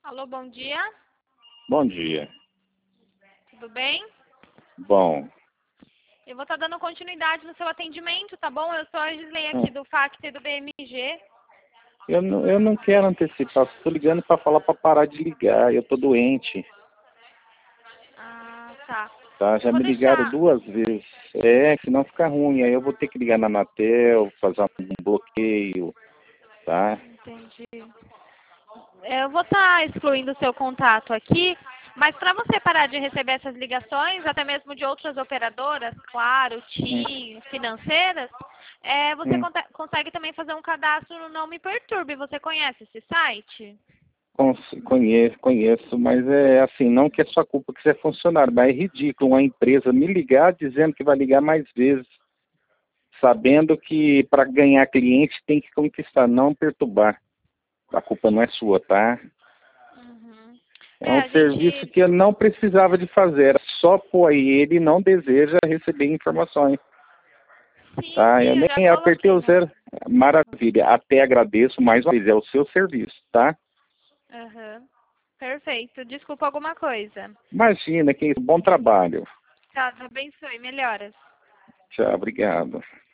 Alô, bom dia. Bom dia. Tudo bem? Bom, Eu vou estar dando continuidade no seu atendimento, tá bom? Eu sou a Gisley aqui do FACT e do BMG. eu não quero antecipar, estou ligando para falar para parar de ligar, eu estou doente, Ah, tá. tá? Eu Já vou me ligaram deixar... 2 vezes. Senão fica ruim, aí eu vou ter que ligar na Anatel, fazer um bloqueio, tá? Entendi. Eu vou estar excluindo o seu contato aqui, mas para você parar de receber essas ligações, até mesmo de outras operadoras, claro, Hum, TIM, financeiras, você hum. consegue também fazer um cadastro no Não Me Perturbe. Você conhece esse site? Conheço, mas é assim, não que é sua culpa que você é funcionário, mas é ridículo uma empresa me ligar dizendo que vai ligar mais vezes, sabendo que para ganhar cliente tem que conquistar, não perturbar. A culpa não é sua, tá? Uhum. É um A serviço gente... que eu não precisava de fazer, era só pôr aí, ele não deseja receber informações, Sim, tá? sim, Eu eu nem já apertei coloquei, o né? zero. Maravilha, até agradeço mais uma vez, é o seu serviço, tá? Aham. Perfeito. Desculpa alguma coisa. Imagina, que bom trabalho. Tá, Deus abençoe. Melhoras. Tchau, obrigado.